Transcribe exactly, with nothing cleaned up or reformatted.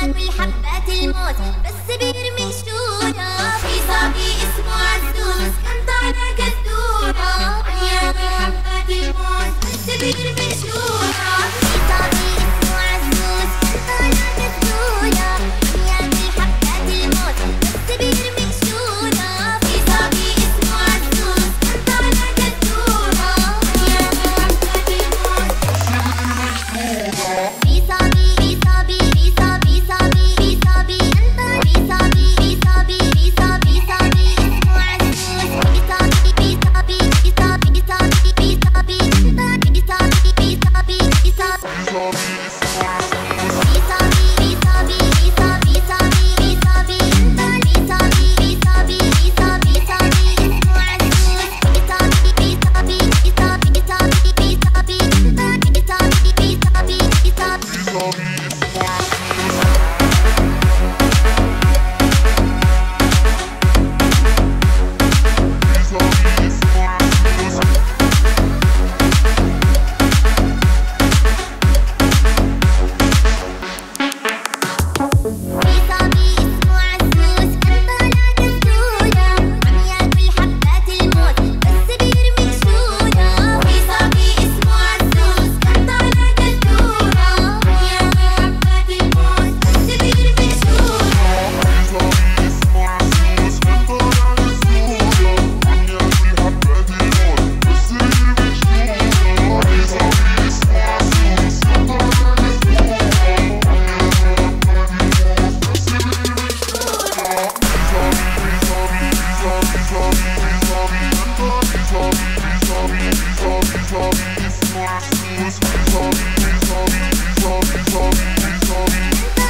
ياكل حبات الموت بس بيرمي شورى. في صبي اسمه عزوز كان طالع كالدورة، عم ياكل حبات الموت بس بيرمي شورى. في صبي اسمه عزوز كان طالع كالدورة، عم ياكل حبات الموت بس بيرمي شورى. في صبي اسمه عزوز كان طالع كالدورة، عم ياكل حبات الموت بس بيرمي شورى. في صبي في صبي في صبي صبي في صبي انت في صبي في صبي في صبي صبي اسمه عزوز. في صبي في صبي في صبي صبي في صبي انت في صبي في صبي في صبي في صبي اسمه عزوز. في صبي في صبي في صبي صبي في صبي انت في صبي في صبي في صبي صبي اسمه عزوز. في صبي في صبي في صبي صبي في صبي انت في صبي في صبي في صبي Sorry, sorry, sorry, sorry, sorry, sorry, sorry.